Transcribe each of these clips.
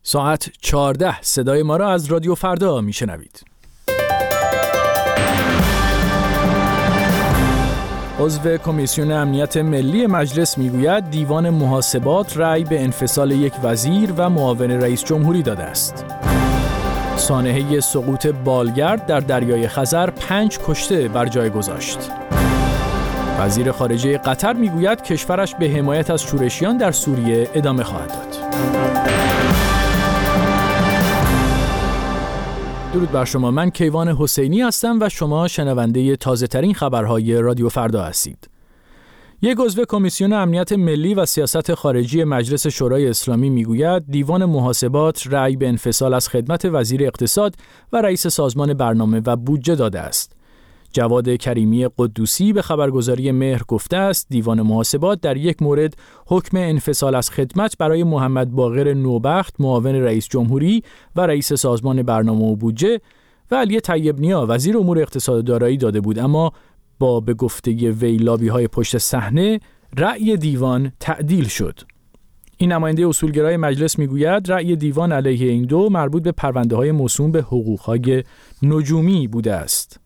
ساعت 14 صدای ما را از رادیو فردا میشنوید. عضو کمیسیون امنیت ملی مجلس میگوید دیوان محاسبات رأی به انفصال یک وزیر و معاون رئیس جمهوری داده است. سانحه سقوط بالگرد در دریای خزر 5 کشته بر جای گذاشت. وزیر خارجه قطر میگوید کشورش به حمایت از شورشیان در سوریه ادامه خواهد داد. درود بر شما، من کیوان حسینی هستم و شما شنونده تازه ترین خبرهای رادیو فردا هستید. یک عضو کمیسیون امنیت ملی و سیاست خارجی مجلس شورای اسلامی میگوید دیوان محاسبات رأی به انفصال از خدمت وزیر اقتصاد و رئیس سازمان برنامه و بودجه داده است. جواد کریمی قدوسی به خبرگزاری مهر گفته است دیوان محاسبات در یک مورد حکم انفصال از خدمت برای محمد باقر نوبخت معاون رئیس جمهوری و رئیس سازمان برنامه و بودجه و علی طیب نیا وزیر امور اقتصاد و دارایی داده بود، اما با به گفته وی لابی‌های پشت صحنه رأی دیوان تعدیل شد. این نماینده اصولگرای مجلس میگوید رأی دیوان علیه این دو مربوط به پرونده‌های موسوم به حقوق‌های نجومی بوده است.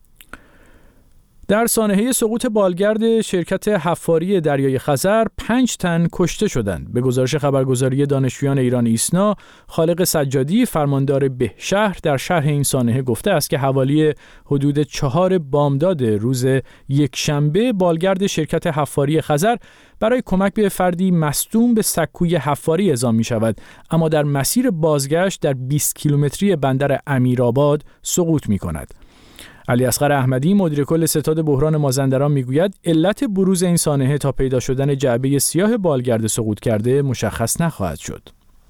در سانحه سقوط بالگرد شرکت حفاری دریای خزر 5 تن کشته شدند. به گزارش خبرگزاری دانشجویان ایران ایسنا، خالق سجادی فرماندار بهشهر در شرح این سانحه گفته است که حوالی حدود 4 بامداد روز یکشنبه بالگرد شرکت حفاری خزر برای کمک به فردی مصدوم به سکوی حفاری اعزام می شود، اما در مسیر بازگشت در 20 کیلومتری بندر امیرآباد سقوط می کند. علی اصغر احمدی مدیر کل ستاد بحران مازندران میگوید علت بروز این سانحه تا پیدا شدن جعبه سیاه بالگرد سقوط کرده مشخص نخواهد شد.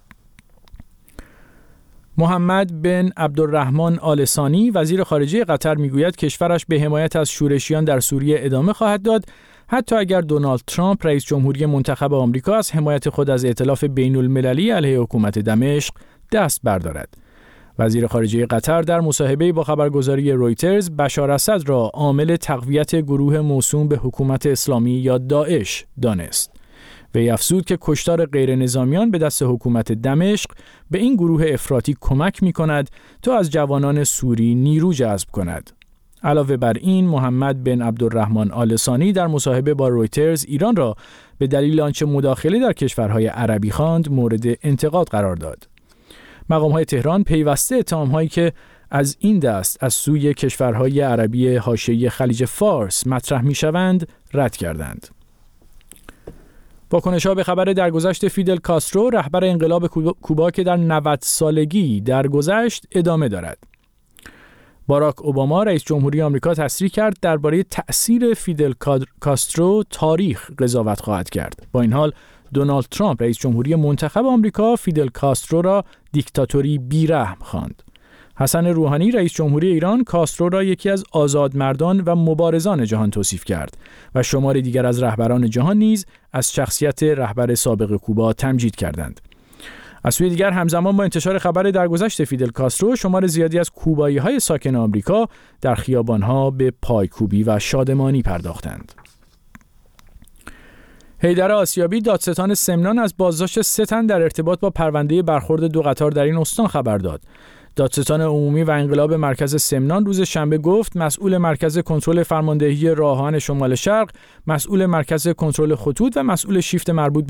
محمد بن عبدالرحمن آل ثانی وزیر خارجه قطر میگوید کشورش به حمایت از شورشیان در سوریه ادامه خواهد داد حتی اگر دونالد ترامپ رئیس جمهوری منتخب آمریکا از حمایت خود از ائتلاف بین المللی علیه حکومت دمشق دست بردارد. وزیر خارجه قطر در مصاحبه‌ای با خبرگزاری رویترز بشار اسد را عامل تقویت گروه موسوم به حکومت اسلامی یا داعش دانست. وی افزود که کشتار غیر نظامیان به دست حکومت دمشق به این گروه افراطی کمک می‌کند تا از جوانان سوری نیرو جذب کند. علاوه بر این، محمد بن عبدالرحمن آل ثانی در مصاحبه با رویترز ایران را به دلیل آنچه مداخله در کشورهای عربی خواند مورد انتقاد قرار داد. مقام‌های تهران پیوسته اتهام‌هایی که از این دست از سوی کشورهای عربی حاشیه خلیج فارس مطرح می‌شوند رد کردند. واکنش‌ها به خبر درگذشت فیدل کاسترو رهبر انقلاب کوبا که در 90 سالگی درگذشت ادامه دارد. باراک اوباما رئیس جمهوری آمریکا تصریح کرد درباره تأثیر فیدل کاسترو تاریخ قضاوت خواهد کرد. با این حال دونالد ترامپ رئیس جمهوری منتخب آمریکا فیدل کاسترو را دیکتاتوری بی‌رحم خواند. حسن روحانی رئیس جمهوری ایران کاسترو را یکی از آزادمردان و مبارزان جهان توصیف کرد و شمار دیگر از رهبران جهان نیز از شخصیت رهبر سابق کوبا تمجید کردند. از سوی دیگر همزمان با انتشار خبر درگذشت فیدل کاسترو شمار زیادی از کوبایی‌های ساکن آمریکا در خیابان‌ها به پایکوبی و شادمانی پرداختند. حیدر آسیابی دادستان سمنان از بازداشت 3 تن در ارتباط با پرونده برخورد 2 قطار در این استان خبر داد. دادستان عمومی و انقلاب مرکز سمنان روز شنبه گفت مسئول مرکز کنترل فرماندهی راهان شمال شرق، مسئول مرکز کنترل خطوط و مسئول شیفت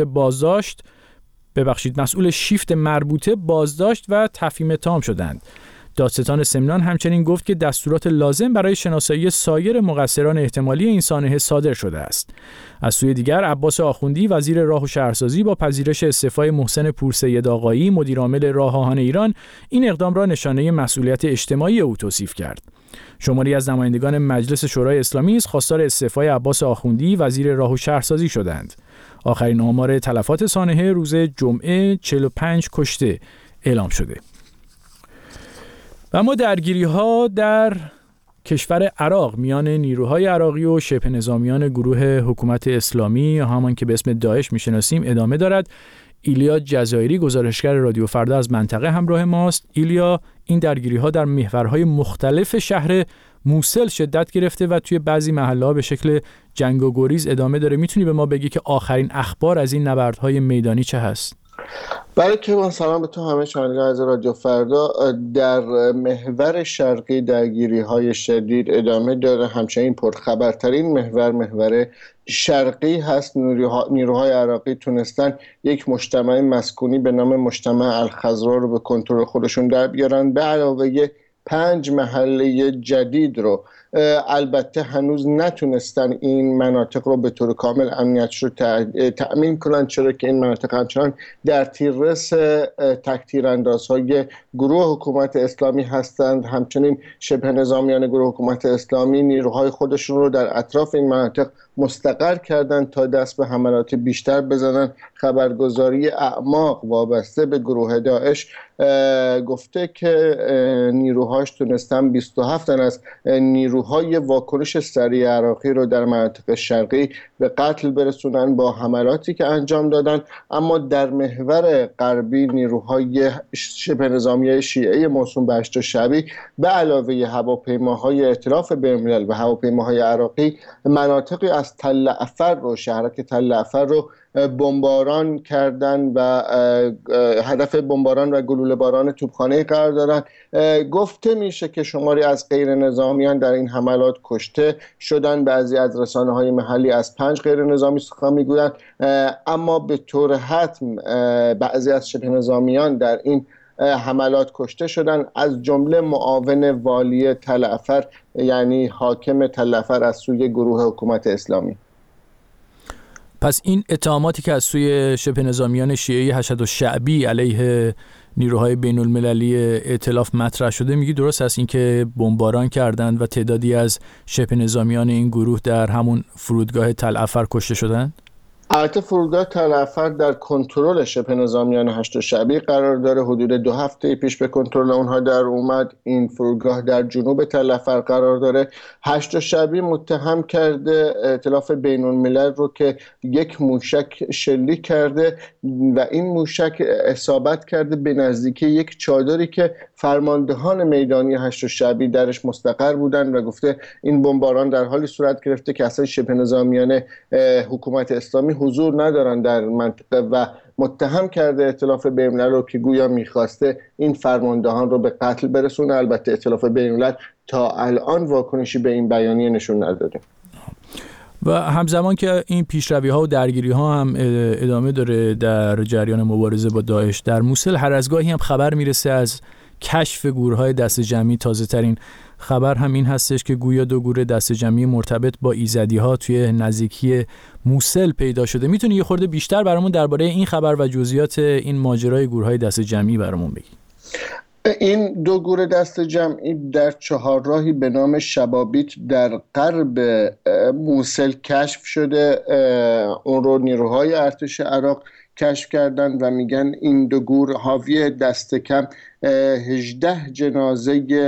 مربوطه بازداشت و تفهیم تام شدند. دادستان سمنان همچنین گفت که دستورات لازم برای شناسایی سایر مقصران احتمالی این سانحه صادر شده است. از سوی دیگر عباس آخوندی وزیر راه و شهرسازی با پذیرش استعفای محسن پورسید آقایی مدیر عامل راه آهن ایران این اقدام را نشانه مسئولیت اجتماعی او توصیف کرد. شماری از نمایندگان مجلس شورای اسلامی خواستار استعفای عباس آخوندی وزیر راه و شهرسازی شدند. آخرین آمار تلفات سانحه روز جمعه 45 کشته اعلام شده. و اما درگیری‌ها در کشور عراق میان نیروهای عراقی و شبه نظامیان گروه حکومت اسلامی همان که به اسم داعش میشناسیم ادامه دارد. ایلیا جزایری گزارشگر رادیو فردا از منطقه همراه ماست. ایلیا، این درگیری‌ها در محورهای مختلف شهر موصل شدت گرفته و توی بعضی محله‌ها به شکل جنگ و گریز ادامه داره. میتونی به ما بگی که آخرین اخبار از این نبردهای میدانی چه هست؟ برای که سلام به تو همه شنوندگان از رادیو فردا. در محور شرقی درگیری‌های شدید ادامه داره. همچنین پرخبرترین محور شرقی هست. نیروهای عراقی تونستن یک مجتمع مسکونی به نام مجتمع الخضرا رو به کنترل خودشون در بیارن، به علاوه 5 محله جدید رو. البته هنوز نتونستن این مناطق رو به طور کامل امنیتش رو تأمین کنن، چرا که این مناطق همچنان در تیررس تک‌تیراندازهای گروه حکومت اسلامی هستند. همچنین شبه نظامیان گروه حکومت اسلامی نیروهای خودشون رو در اطراف این مناطق مستقر کردن تا دست به حملات بیشتر بزنن. خبرگزاری اعماق وابسته به گروه داعش گفته که نیروهاش تونستن 27 تن از نیروهای واکنش سریع عراقی رو در مناطق شرقی به قتل برسونن با حملاتی که انجام دادن. اما در محور غربی نیروهای شبه نظامی شیعه موسوم به هشت شعبی به علاوه هواپیماهای ائتلاف بین‌الملل و هواپیماهای عراقی مناطقی از تل افر رو، شهرک تل افر رو بمباران کردن و هدف بمباران و گلوله باران توپخانه قرار دارن. گفته میشه که شماری از غیر نظامیان در این حملات کشته شدن. بعضی از رسانه‌های محلی از 5 غیر نظامی سخن میگویند، اما به طور حتم بعضی از شبه نظامیان در این حملات کشته شدن، از جمله معاون والی تل افر یعنی حاکم تل افر از سوی گروه حکومت اسلامی. پس این اتهاماتی که از سوی شبه نظامیان شیعه حشد شعبی علیه نیروهای بین المللی ائتلاف مطرح شده، میگی درست است این که بمباران کردند و تعدادی از شبه نظامیان این گروه در همون فرودگاه تل افر کشته شدند؟ البته فرودگاه تل افر در کنترل شبه نظامیان هشت شعبی قرار داره. حدود 2 هفته پیش به کنترل اونها در اومد. این فرودگاه در جنوب تل افر قرار داره. هشت شعبی متهم کرده ائتلاف بین الملل رو که یک موشک شلیک کرده و این موشک اصابت کرده به نزدیکی یک چادری که فرماندهان میدانی هشت شعبی درش مستقر بودن و گفته این بمباران در حالی صورت گرفته که اصلا شبه نظامیان حکومت اسلامی حضور ندارن در منطقه و متهم کرده ائتلاف بین‌الملل رو که گویا میخواسته این فرماندهان رو به قتل برسونه. البته ائتلاف بین‌الملل تا الان واکنشی به این بیانیه نشون نداده. و همزمان که این پیشروی‌ها و درگیری‌ها هم ادامه داره در جریان مبارزه با داعش، در موصل هر از گاهی هم خبر میرسه از کشف گورهای دست جمعی. تازه ترین خبر هم این هستش که گویا 2 گور دست جمعی مرتبط با ایزدی‌ها توی نزدیکی موصل پیدا شده. میتونی یه خورده بیشتر برامون درباره این خبر و جزئیات این ماجرای گورهای دست جمعی برامون بگی؟ این 2 گور دست جمعی در چهارراهی به نام شبابیت در غرب موصل کشف شده. اون رو نیروهای ارتش عراق کشف کردن و میگن این 2 گور حاوی دست کم 18 جنازه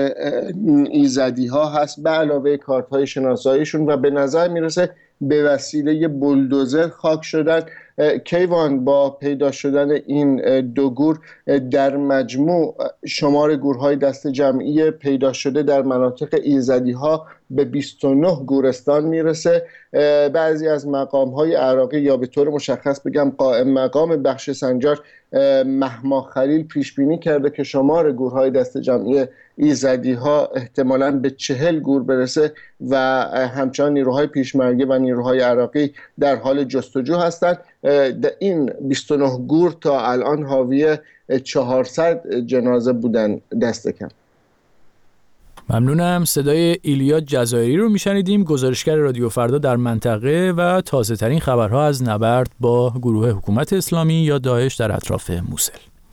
ایزدی ها هست به علاوه کارت های شناساییشون و به نظر میرسه به وسیله بولدوزر خاک شدن. کیوان، با پیدا شدن این 2 گور در مجموع شمار گورهای دست جمعی پیدا شده در مناطق ایزدی ها به 29 گورستان میرسه. بعضی از مقام‌های عراقی یا به طور مشخص بگم قائم مقام بخش سنجار مهما خلیل پیش بینی کرده که شمار گورهای دست جمعی ایزدی ها احتمالاً به 40 گور برسه و همچنان نیروهای پیشمرگه و نیروهای عراقی در حال جستجو هستند. این 29 گور تا الان حاوی 400 جنازه بودن دست کم. ممنونم. صدای ایلیا جزایری رو میشنیدیم، گزارشگر رادیو فردا در منطقه و تازه ترین خبرها از نبرد با گروه حکومت اسلامی یا داعش در اطراف موصل.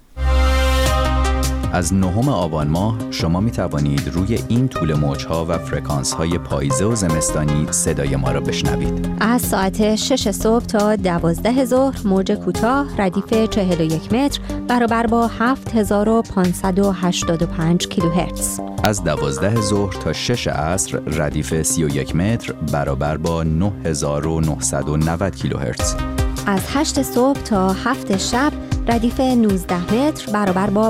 از 9 آبان ماه شما می توانید روی این طول موج‌ها و فرکانس‌های پاییزه و زمستانی صدای ما را بشنوید. از ساعت 6 صبح تا 12 ظهر موج کوتاه ردیف 41 متر برابر با 7585 کیلوهرتز. از 12 ظهر تا 6 عصر ردیف 31 متر برابر با 9990 کیلوهرتز. از 8 صبح تا 7 شب ردیف 19 متر برابر با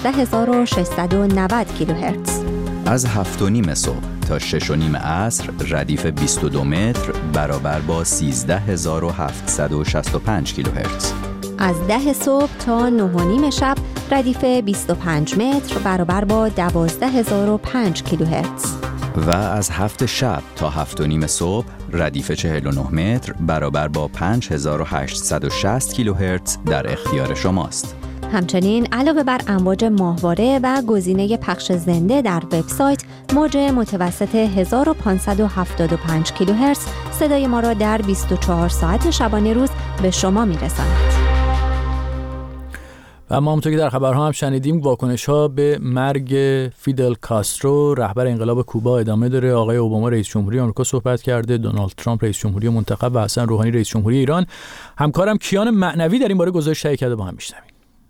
15690 کیلوهرتز. از 7:30 صبح تا 6:30 عصر ردیف 22 متر برابر با 13765 کیلوهرتز. از 10 صبح تا 9:30 شب ردیف 25 متر برابر با 12005 کیلوهرتز و از 7 شب تا 7:30 صبح ردیف 49 متر برابر با 5860 کیلوهرتز در اختیار شماست. همچنین علاوه بر امواج ماهواره و گزینه پخش زنده در وبسایت، موج متوسط 1575 کیلوهرتز صدای ما را در 24 ساعت شبانه روز به شما میرساند. و ما همونطور که در خبرها هم شنیدیم، واکنش‌ها به مرگ فیدل کاسترو رهبر انقلاب کوبا ادامه داره. آقای اوباما رئیس جمهوری آمریکا صحبت کرده، دونالد ترامپ رئیس جمهوری منتخب و حسن روحانی رئیس جمهوری ایران. همکارم کیان معنوی در این باره گزارش تهیه کرده، با هم میشنویم.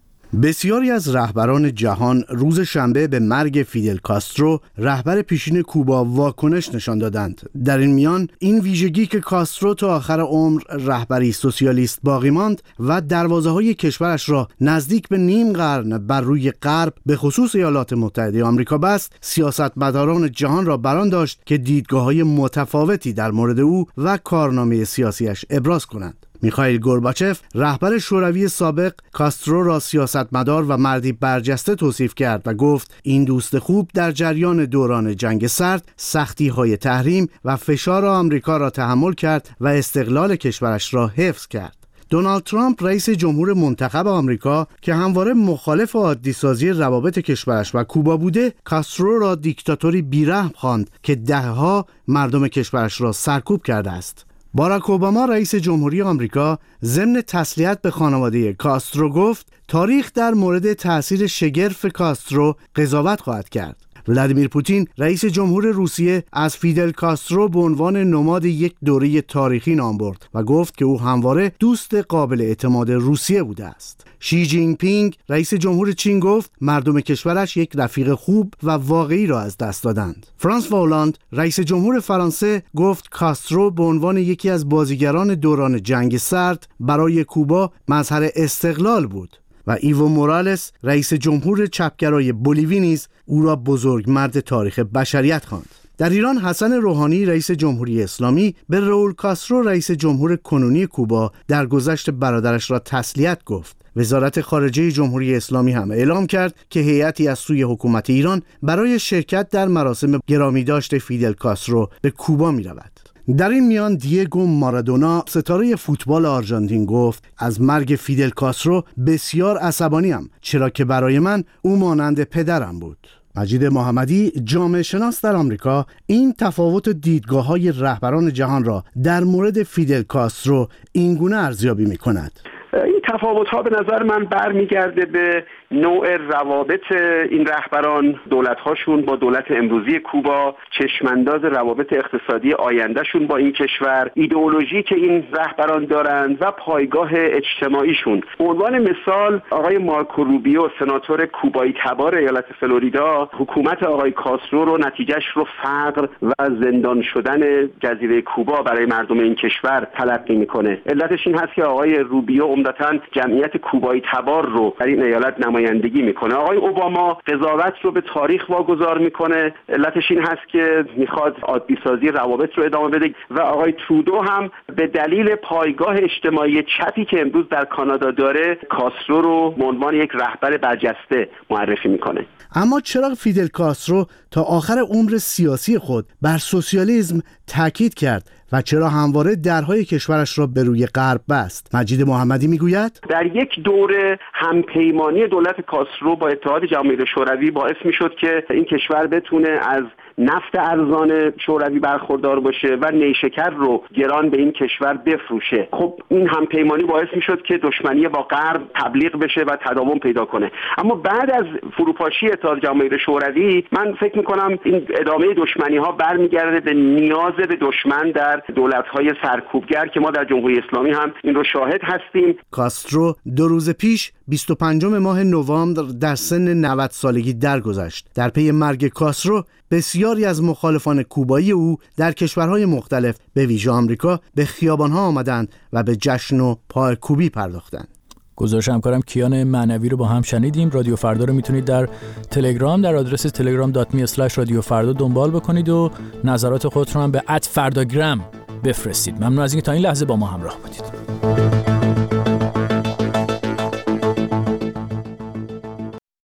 بسیاری از رهبران جهان روز شنبه به مرگ فیدل کاسترو رهبر پیشین کوبا واکنش نشان دادند. در این میان این ویژگی که کاسترو تا آخر عمر رهبری سوسیالیست باقی ماند و دروازه‌های کشورش را نزدیک به نیم قرن بر روی غرب به خصوص ایالات متحده آمریکا بست، سیاستمداران جهان را بران داشت که دیدگاه‌های متفاوتی در مورد او و کارنامه سیاسیش ابراز کنند. میخائیل گورباچف رهبر شوروی سابق کاسترو را سیاستمدار و مردی برجسته توصیف کرد و گفت این دوست خوب در جریان دوران جنگ سرد سختی‌های تحریم و فشار آمریکا را تحمل کرد و استقلال کشورش را حفظ کرد. دونالد ترامپ رئیس جمهور منتخب آمریکا که همواره مخالف عادی‌سازی روابط کشورش و کوبا بوده، کاسترو را دیکتاتوری بی‌رحم خواند که دهه‌ها مردم کشورش را سرکوب کرده است. باراک اوباما رئیس جمهوری آمریکا ضمن تسلیت به خانواده کاسترو گفت تاریخ در مورد تأثیر شگرف کاسترو قضاوت خواهد کرد. ولادیمیر پوتین رئیس جمهور روسیه از فیدل کاسترو به عنوان نماد یک دوره تاریخی نام برد و گفت که او همواره دوست قابل اعتماد روسیه بوده است. شی جین پینگ رئیس جمهور چین گفت مردم کشورش یک رفیق خوب و واقعی را از دست دادند. فرانسوا هولند رئیس جمهور فرانسه گفت کاسترو به عنوان یکی از بازیگران دوران جنگ سرد برای کوبا مظهر استقلال بود و ایو مورالس رئیس جمهور چپگرای بولیوی نیز او را بزرگ مرد تاریخ بشریت خواند. در ایران حسن روحانی رئیس جمهوری اسلامی به راول کاسترو رئیس جمهور کنونی کوبا در گذشت برادرش را تسلیت گفت. وزارت خارجه جمهوری اسلامی هم اعلام کرد که هیئتی از سوی حکومت ایران برای شرکت در مراسم گرامیداشت فیدل کاسترو به کوبا می رود. در این میان دیگو مارادونا ستاره فوتبال آرژانتین گفت از مرگ فیدل کاسترو بسیار عصبانیم، چرا که برای من او مانند پدرم بود. مجید محمدی جامعه شناس در آمریکا این تفاوت دیدگاه‌های رهبران جهان را در مورد فیدل کاسترو اینگونه ارزیابی می‌کند. این تفاوت‌ها به نظر من برمیگرده به نوع روابط این رهبران، دولت‌هاشون با دولت امروزی کوبا، چشمانداز روابط اقتصادی آیندهشون با این کشور، ایدئولوژی که این رهبران دارند و پایگاه اجتماعیشون. به عنوان مثال آقای مارکو روبیو سناتور کوبایی تبار ایالت فلوریدا حکومت آقای کاسترو رو نتیجهش رو فقر و زندان شدن جزیره کوبا برای مردم این کشور تلقی میکنه. علتش این هست که آقای روبیو عمدتاً جمعیت کوبایی تبار رو در این ایالت نمایندگی میکنه. آقای اوباما قضاوت رو به تاریخ واگذار میکنه. علتش این هست که میخواد عادی‌سازی روابط رو ادامه بده و آقای ترودو هم به دلیل پایگاه اجتماعی چپی که امروز در کانادا داره کاسترو رو به عنوان یک رهبر برجسته معرفی میکنه. اما چرا فیدل کاسترو تا آخر عمر سیاسی خود بر سوسیالیسم تاکید کرد و چرا همواره درهای کشورش را به روی غرب بست؟ مجید محمدی میگوید در یک دوره همپیمانی دولت کاسترو با اتحاد جماهیر شوروی باعث میشد که این کشور بتونه از نفت ارزان شوروی برخوردار باشه و نیشکر رو گران به این کشور بفروشه. خب این همپیمانی باعث میشد که دشمنی با غرب تبلیغ بشه و تداوم پیدا کنه. اما بعد از فروپاشی اتحاد جماهیر شوروی من فکر میکنم این ادامه دشمنی ها برمیگرده به نیاز به دشمن در دولت‌های سرکوبگر که ما در جمهوری اسلامی هم این رو شاهد هستیم. کاسترو 2 روز پیش 25 ماه نوامبر در سن 90 سالگی درگذشت. در پی مرگ کاسترو بسیاری از مخالفان کوبایی او در کشورهای مختلف به ویژه آمریکا به خیابان‌ها آمدند و به جشن و پایکوبی پرداختند. گزارش همکارم کیان معنوی رو با هم شنیدیم. رادیو فردا رو میتونید در تلگرام در آدرس telegram.me/رادیوفردا دنبال بکنید و نظرات خودتون رو هم به @فرداگرام بفرستید. ممنون از اینکه تا این لحظه با ما همراه بودید.